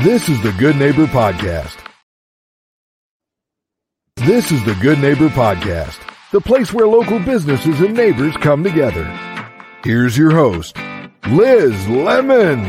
This is the Good Neighbor Podcast. This is the Good Neighbor Podcast, the place where local businesses and neighbors come together. Here's your host, Liz Lemon.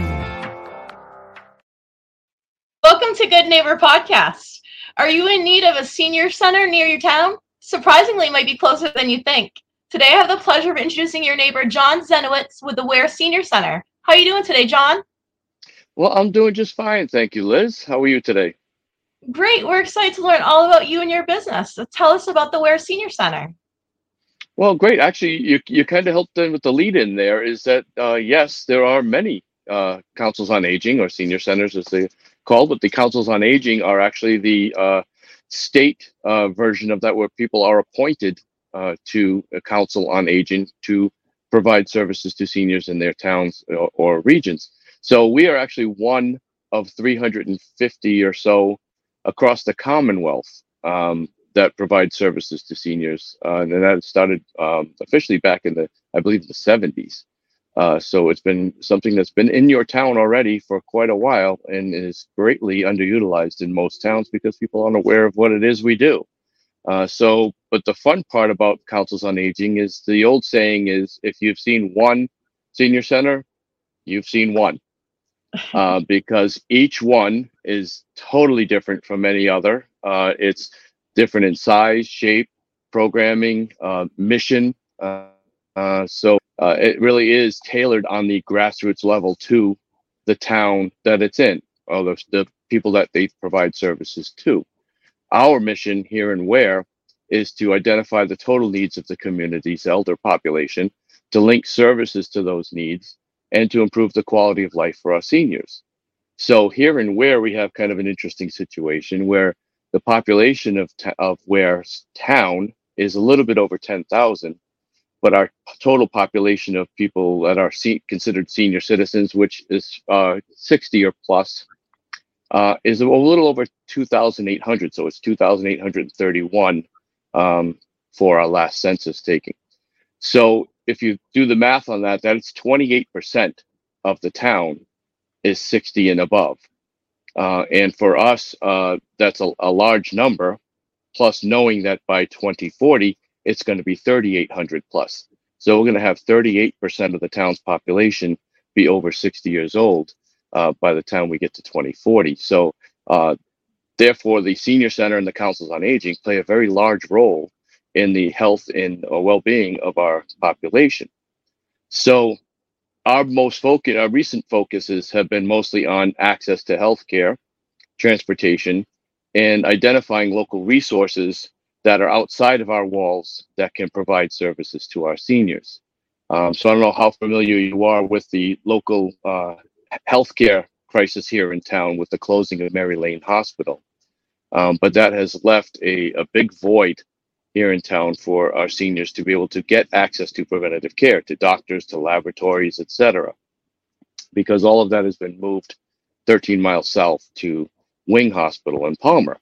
Welcome to Good Neighbor Podcast. Are you in need of a senior center near your town? Surprisingly, it might be closer than you think. Today, I have the pleasure of introducing your neighbor, John Zenowitz, with the Ware Senior Center. How are you doing today, John? Well, I'm doing just fine. Thank you, Liz. How are you today? Great. We're excited to learn all about you and your business. So tell us about the Ware Senior Center. Well, great. Actually, you kind of helped in with the lead in there is that, yes, there are many councils on aging or senior centers as they call, but the councils on aging are actually the state version of that where people are appointed to a council on aging to provide services to seniors in their towns or regions. So we are actually one of 350 or so across the Commonwealth that provide services to seniors. And that started officially back in I believe, the 70s. So it's been something that's been in your town already for quite a while and is greatly underutilized in most towns because people aren't aware of what it is we do. But the fun part about councils on aging is the old saying is, if you've seen one senior center, you've seen one. Because each one is totally different from any other. It's different in size, shape, programming, mission. So it really is tailored on the grassroots level to the town that it's in, or the people that they provide services to. Our mission here in Ware is to identify the total needs of the community's elder population, to link services to those needs, and to improve the quality of life for our seniors. So here in Ware, we have kind of an interesting situation where the population of Ware's town is a little bit over 10,000, but our total population of people that are considered senior citizens, which is 60 or plus, is a little over 2,800. So it's 2,831 for our last census taking. So if you do the math on that, that's 28% of the town is 60 and above. And for us, that's a large number, plus knowing that by 2040, it's going to be 3,800 plus. So we're going to have 38% of the town's population be over 60 years old by the time we get to 2040. So therefore, the Senior Center and the Councils on Aging play a very large role in the health and well-being of our population. So our recent focuses have been mostly on access to healthcare, transportation, and identifying local resources that are outside of our walls that can provide services to our seniors. So I don't know how familiar you are with the local healthcare crisis here in town with the closing of Mary Lane Hospital. But that has left a big void here in town for our seniors to be able to get access to preventative care, to doctors, to laboratories, etc. Because all of that has been moved 13 miles south to Wing Hospital in Palmer.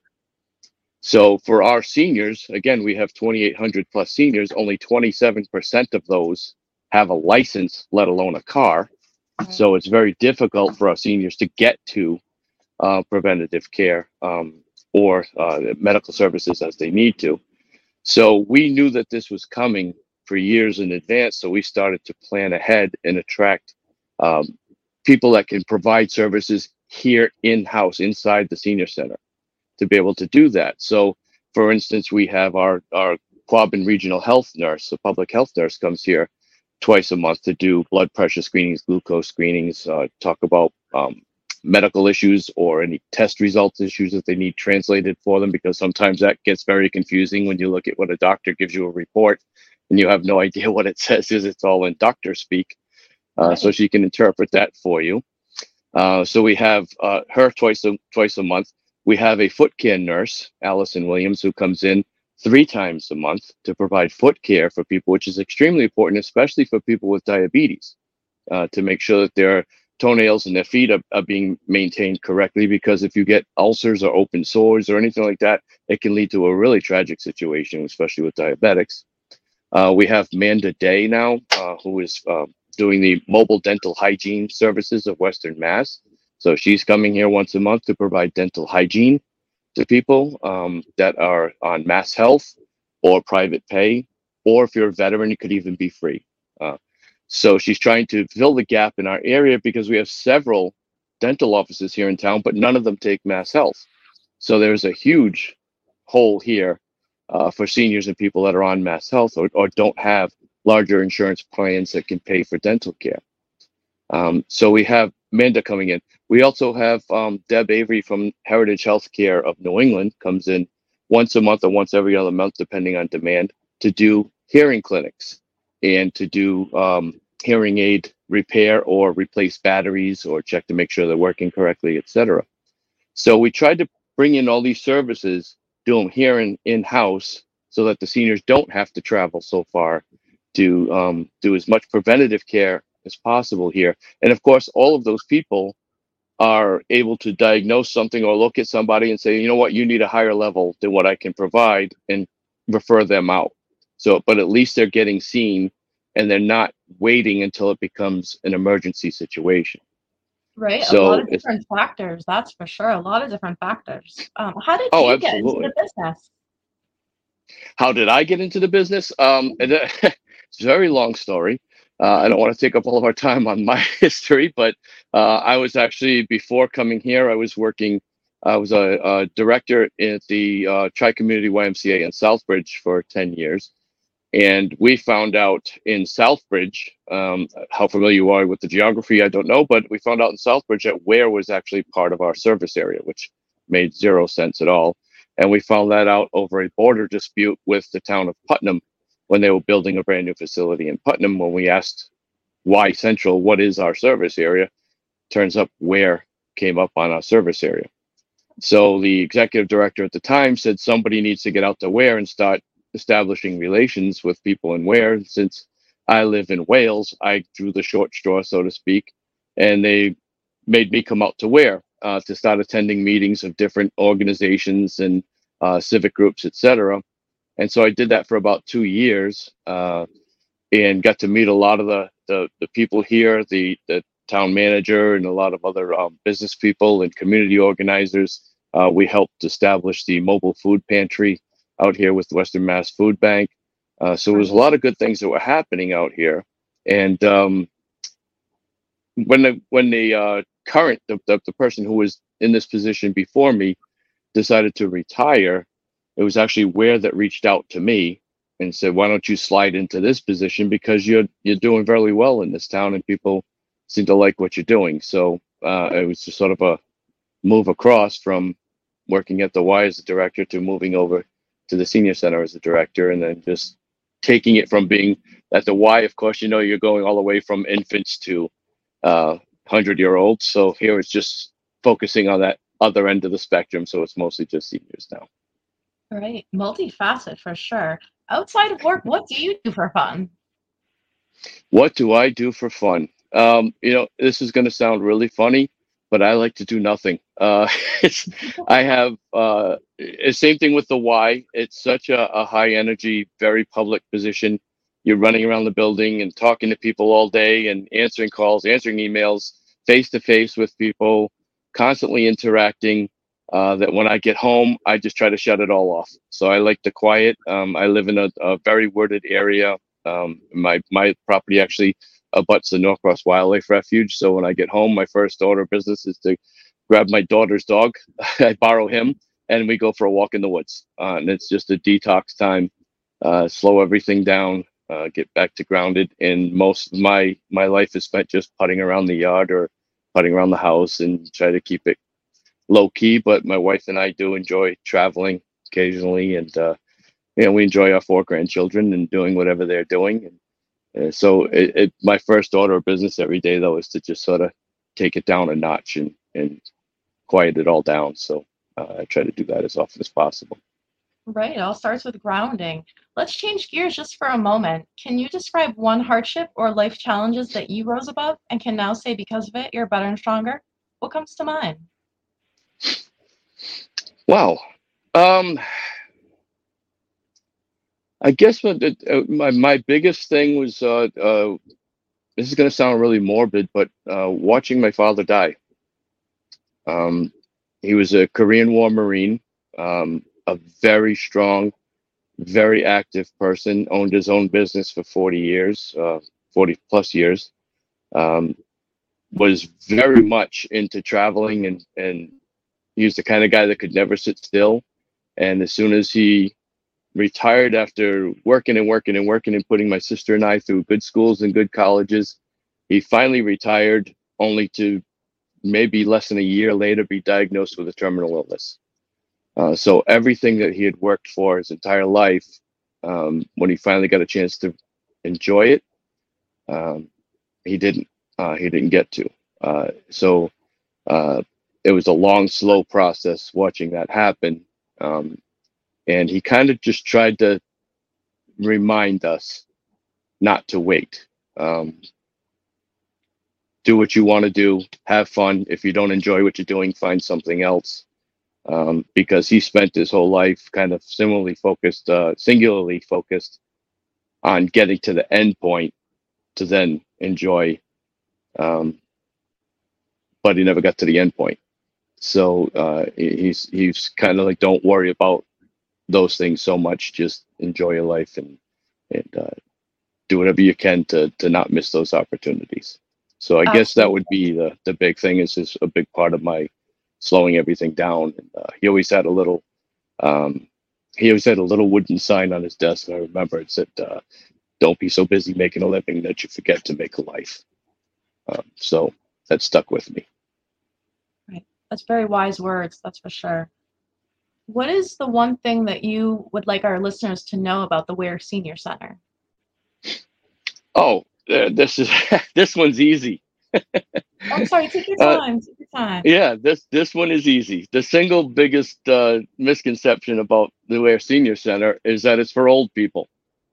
So for our seniors, again, we have 2,800 plus seniors, only 27% of those have a license, let alone a car. So it's very difficult for our seniors to get to preventative care or medical services as they need to. So we knew that this was coming for years in advance. So we started to plan ahead and attract people that can provide services here in-house, inside the senior center, to be able to do that. So for instance, we have our Quabbin Regional Health Nurse, a public health nurse, comes here twice a month to do blood pressure screenings, glucose screenings, talk about medical issues or any test results issues that they need translated for them, because sometimes that gets very confusing when you look at what a doctor gives you a report and you have no idea what it says, is it's all in doctor speak. So she can interpret that for you. So we have her twice a month. We have a foot care nurse, Allison Williams, who comes in 3 times a month to provide foot care for people, which is extremely important, especially for people with diabetes, to make sure that their toenails and their feet are being maintained correctly, because if you get ulcers or open sores or anything like that, it can lead to a really tragic situation, especially with diabetics. We have Manda Day now, who is doing the mobile dental hygiene services of Western Mass. So she's coming here once a month to provide dental hygiene to people that are on Mass Health or private pay, or if you're a veteran, it could even be free. Uh, so she's trying to fill the gap in our area because we have several dental offices here in town, but none of them take Mass Health. So there's a huge hole here for seniors and people that are on Mass Health or don't have larger insurance plans that can pay for dental care. So we have Amanda coming in. We also have Deb Avery from Heritage Healthcare of New England comes in once a month or once every other month, depending on demand, to do hearing clinics and to do hearing aid repair or replace batteries or check to make sure they're working correctly, etc. So we tried to bring in all these services, do them here in-house so that the seniors don't have to travel so far to do as much preventative care as possible here. And of course, all of those people are able to diagnose something or look at somebody and say, you know what, you need a higher level than what I can provide and refer them out. So, but at least they're getting seen and they're not waiting until it becomes an emergency situation. Right. So a lot of different factors. That's for sure. A lot of different factors. How did you get into the business? How did I get into the business? It's a very long story. I don't want to take up all of our time on my history, but I was actually, before coming here, I was a director at the Tri-Community YMCA in Southbridge for 10 years. And we found out in Southbridge, how familiar you are with the geography, I don't know, but we found out in Southbridge that Ware was actually part of our service area, which made zero sense at all. And we found that out over a border dispute with the town of Putnam when they were building a brand new facility in Putnam. When we asked why Central, what is our service area? Turns up Ware came up on our service area. So the executive director at the time said somebody needs to get out to Ware and start establishing relations with people in Ware. Since I live in Wales, I drew the short straw, so to speak, and they made me come out to Ware to start attending meetings of different organizations and civic groups, etc. And so I did that for about 2 years and got to meet a lot of the people here, the town manager and a lot of other business people and community organizers. We helped establish the mobile food pantry out here with Western Mass Food Bank. So there was a lot of good things that were happening out here. And when the current, the person who was in this position before me decided to retire, it was actually Ware that reached out to me and said, why don't you slide into this position, because you're doing very well in this town and people seem to like what you're doing. So it was just sort of a move across from working at the Y as a director to moving over to the senior center as a director, and then just taking it from being at the Y. Of course, you're going all the way from infants to 100-year-olds. So here it's just focusing on that other end of the spectrum. So it's mostly just seniors now. Right. Multifaceted for sure. Outside of work, what do you do for fun? What do I do for fun? This is going to sound really funny, but I like to do nothing. I have same thing with the Y. It's such a high energy, very public position. You're running around the building and talking to people all day and answering calls, answering emails, face to face with people, constantly interacting. That when I get home, I just try to shut it all off. So I like the quiet. I live in a very wooded area. My property actually abuts the Norcross Wildlife Refuge. So when I get home, my first order of business is to grab my daughter's dog. I borrow him and we go for a walk in the woods. And it's just a detox time, slow everything down, get back to grounded. And most of my life is spent just putting around the yard or putting around the house and try to keep it low key. But my wife and I do enjoy traveling occasionally, and we enjoy our 4 grandchildren and doing whatever they're doing. And so my first order of business every day, though, is to just sort of take it down a notch and quiet it all down. So I try to do that as often as possible. Right. It all starts with grounding. Let's change gears just for a moment. Can you describe one hardship or life challenges that you rose above and can now say because of it, you're better and stronger? What comes to mind? Wow. I guess my biggest thing was, this is going to sound really morbid, but watching my father die. He was a Korean War Marine, a very strong, very active person, owned his own business for 40 years, 40 plus years, was very much into traveling, and he was the kind of guy that could never sit still. And as soon as he retired after working and working and working and putting my sister and I through good schools and good colleges, he finally retired, only to maybe less than a year later be diagnosed with a terminal illness. So everything that he had worked for his entire life, when he finally got a chance to enjoy it, he didn't. He didn't get to. So it was a long, slow process watching that happen. And he kind of just tried to remind us not to wait. Do what you want to do, have fun. If you don't enjoy what you're doing, find something else. Because he spent his whole life kind of singularly focused on getting to the end point to then enjoy. But he never got to the end point. So he's kind of like, don't worry about those things so much. Just enjoy your life and do whatever you can to not miss those opportunities. So I guess that would be the big thing. Is a big part of my slowing everything down. And, he always had a little wooden sign on his desk. I remember it said, "Don't be so busy making a living that you forget to make a life." So that stuck with me. Right. That's very wise words. That's for sure. What is the one thing that you would like our listeners to know about the Ware Senior Center? Oh, this one's easy. I'm sorry. Take your time. Take your time. Yeah, this one is easy. The single biggest misconception about the Ware Senior Center is that it's for old people.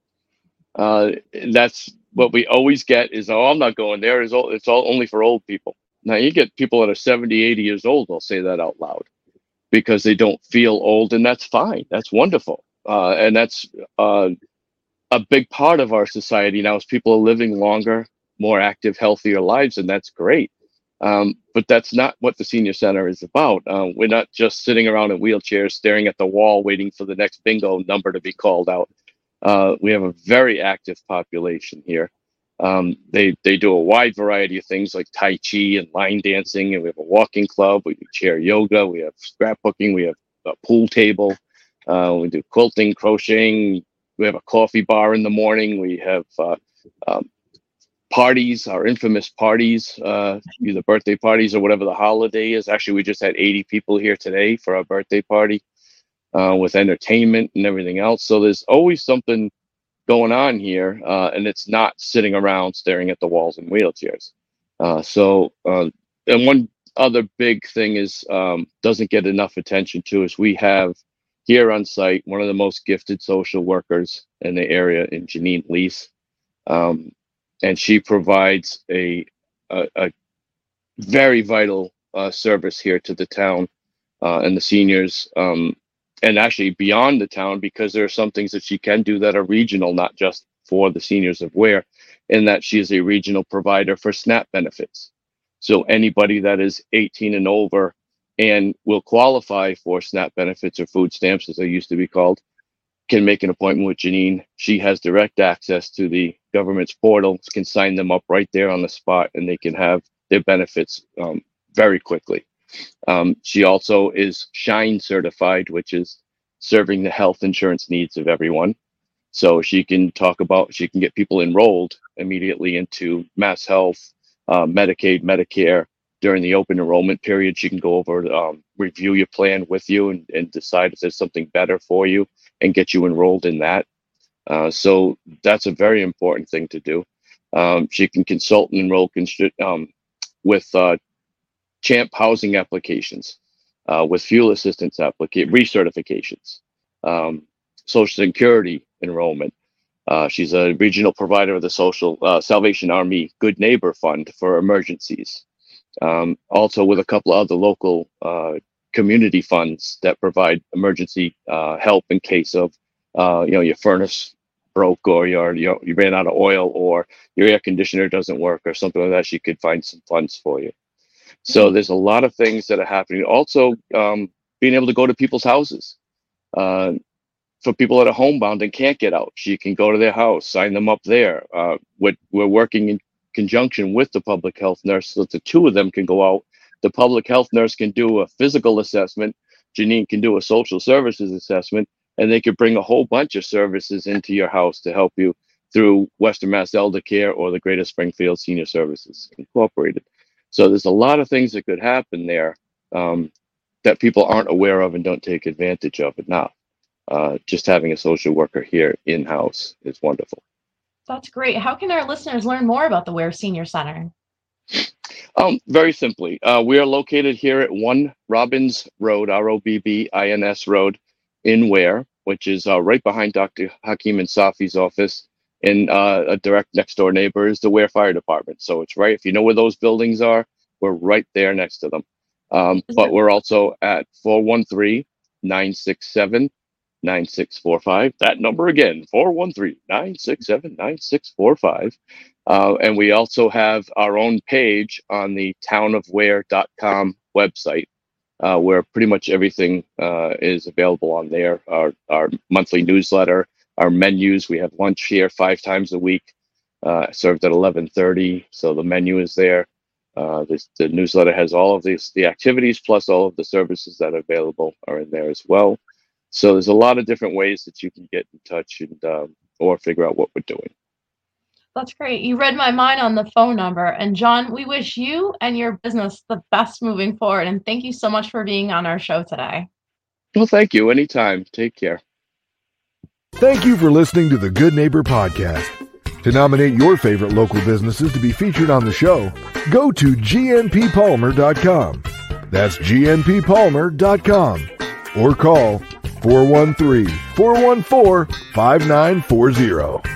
That's what we always get is, "Oh, I'm not going there. It's all only for old people." Now you get people that are 70, 80 years old. They'll say that out loud because they don't feel old, and that's fine. That's wonderful, and that's a big part of our society now. Is people are living longer, more active, healthier lives, and that's great. But that's not what the Senior Center is about. We're not just sitting around in wheelchairs staring at the wall waiting for the next bingo number to be called out. We have a very active population here. They do a wide variety of things like Tai Chi and line dancing, and we have a walking club, we do chair yoga, we have scrapbooking, we have a pool table, we do quilting, crocheting, we have a coffee bar in the morning, we have parties, our infamous parties, either birthday parties or whatever the holiday is. Actually, we just had 80 people here today for our birthday party, with entertainment and everything else. So there's always something going on here, and it's not sitting around staring at the walls in wheelchairs. And one other big thing is, doesn't get enough attention to, is we have here on site one of the most gifted social workers in the area, in Janine Lease. And she provides a very vital service here to the town and the seniors, and actually beyond the town, because there are some things that she can do that are regional, not just for the seniors of Ware, in that she is a regional provider for SNAP benefits. So anybody that is 18 and over and will qualify for SNAP benefits, or food stamps as they used to be called, can make an appointment with Janine. She has direct access to the government's portal, can sign them up right there on the spot, and they can have their benefits very quickly. She also is SHINE certified, which is serving the health insurance needs of everyone. So she can get people enrolled immediately into Mass Health, Medicaid, Medicare. During the open enrollment period, she can go over, review your plan with you and decide if there's something better for you and get you enrolled in that. So that's a very important thing to do. She can consult and enroll with CHAMP housing applications, with fuel assistance recertifications, Social Security enrollment. She's a regional provider of the Salvation Army Good Neighbor Fund for emergencies. Also with a couple of other local community funds that provide emergency help in case of your furnace broke, or you ran out of oil, or your air conditioner doesn't work, or something like that. She could find some funds for you. So there's a lot of things that are happening. Also, being able to go to people's houses. For people that are homebound and can't get out, you can go to their house, sign them up there. We're working in conjunction with the public health nurse so that the two of them can go out. The public health nurse can do a physical assessment. Janine can do a social services assessment, and they could bring a whole bunch of services into your house to help you through Western Mass Elder Care or the Greater Springfield Senior Services Incorporated. So there's a lot of things that could happen there that people aren't aware of and don't take advantage of it now. Just having a social worker here in-house is wonderful. That's great. How can our listeners learn more about the Ware Senior Center? Very simply, we are located here at 1 Robbins Road, Robbins Road in Ware, which is right behind Dr. Hakeem Insafi's office. And a direct next door neighbor is the Ware Fire Department. So it's right, if you know where those buildings are, we're right there next to them. But we're also at 413-967-9645. That number again, 413-967-9645. And we also have our own page on the townofware.com website, where pretty much everything is available on there. Our monthly newsletter, our menus. We have lunch here 5 times a week, served at 11:30. So the menu is there. The newsletter has all of the activities plus all of the services that are available are in there as well. So there's a lot of different ways that you can get in touch and or figure out what we're doing. That's great. You read my mind on the phone number. And John, we wish you and your business the best moving forward. And thank you so much for being on our show today. Well, thank you. Anytime. Take care. Thank you for listening to the Good Neighbor Podcast. To nominate your favorite local businesses to be featured on the show, go to gnppalmer.com. That's gnppalmer.com. Or call 413-414-5940.